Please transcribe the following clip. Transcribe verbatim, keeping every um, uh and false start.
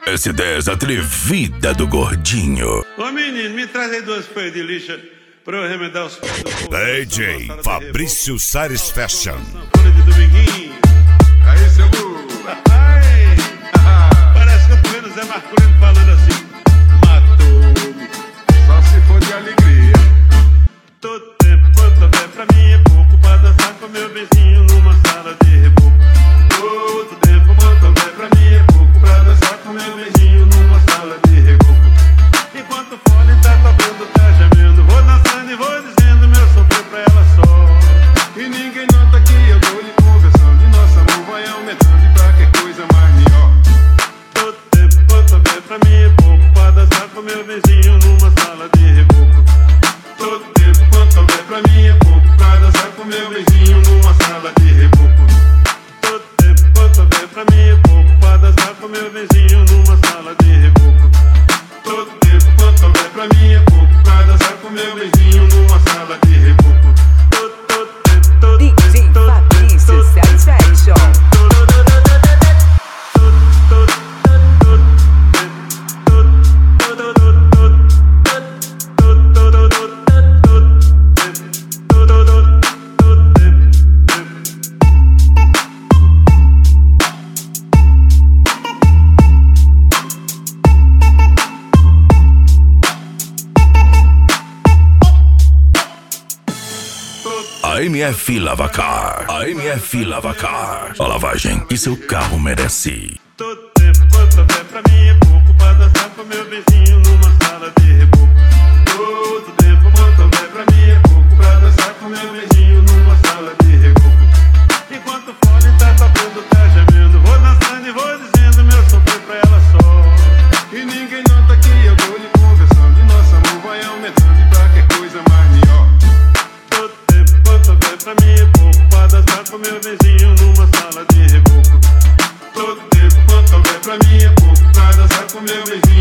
S dez atrevida do gordinho. Ô menino, me traz aí duas folhas de lixa pra eu remendar os pés do povo. D J Fabrício Sares Fashion. Folha de dominguinho. Aí, seu Lu. Ai, parece que eu tô vendo o Zé Marcolino falando assim: matou-me. Só se for de alegria. Todo tempo quanto houver pra mim é pouco pra dançar com meu vizinho numa sala de reboco. Todo tempo quanto houver pra mim é pouco pra dançar com meu vizinho numa sala de reboco. Enquanto o fone tá tocando, tá gemendo, vou dançando e vou dizendo meu sofrer pra ela só. E ninguém nota que eu tô lhe conversando e nosso amor vai aumentando e pra que coisa mais melhor. Todo tempo quanto houver pra mim é pouco pra dançar com meu vizinho numa sala de reboco. Todo tempo quanto houver pra mim é pouco pra dançar com meu vizinho numa sala de reboco. Todo tempo quanto houver pra mim é pouco pra dançar com meu vizinho numa sala de reboco. Todo tempo quanto houver pra mim é pouco pra dançar com meu vizinho numa sala de reboco. Todo, todo tempo, todo D J tempo, todo Fabrício tempo, Sares Fashion. A M F Lavacar. A M F Lavacar. A lavagem que seu carro merece. todo tempo quanto houver pra mim é pouco pra dançar com meu vizinho numa sala de reboco. Todo tempo quanto houver pra mim é pouco pra dançar com meu vizinho numa sala de reboco. Enquanto o fone tá tocando, tá gemendo, vou dançando e vou dizendo meu sofrer pra ela só. E ninguém nota que eu tô lhe conversando e nosso amor vai aumentando e pra que coisa mais melhor. Todo tempo quanto houver pra mim é pouco pra dançar com meu vizinho numa sala de reboco. Todo tempo quanto houver pra mim é pouco pra dançar com meu vizinho.